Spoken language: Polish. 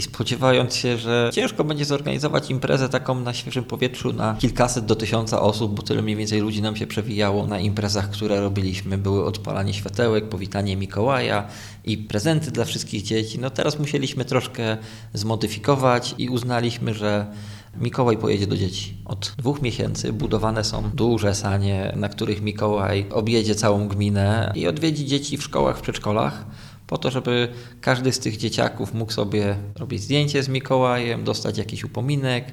Spodziewając się, że ciężko będzie zorganizować imprezę taką na świeżym powietrzu na kilkaset do 1000 osób, bo tyle mniej więcej ludzi nam się przewijało na imprezach, które robiliśmy. Były odpalanie światełek, powitanie Mikołaja i prezenty dla wszystkich dzieci. No teraz musieliśmy troszkę zmodyfikować i uznaliśmy, że Mikołaj pojedzie do dzieci. Od 2 miesięcy budowane są duże sanie, na których Mikołaj objedzie całą gminę i odwiedzi dzieci w szkołach, w przedszkolach, po to, żeby każdy z tych dzieciaków mógł sobie robić zdjęcie z Mikołajem, dostać jakiś upominek,